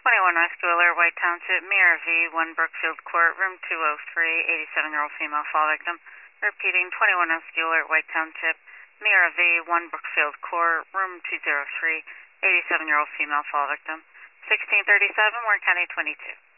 21 Rescue Alert, White Township, Mirror V, 1 Brookfield Court, room 203, 87-year-old female fall victim. Repeating, 21 Rescue Alert, White Township, Mirror V, 1 Brookfield Court, room 203, 87-year-old female fall victim. 1637, Warren County 22.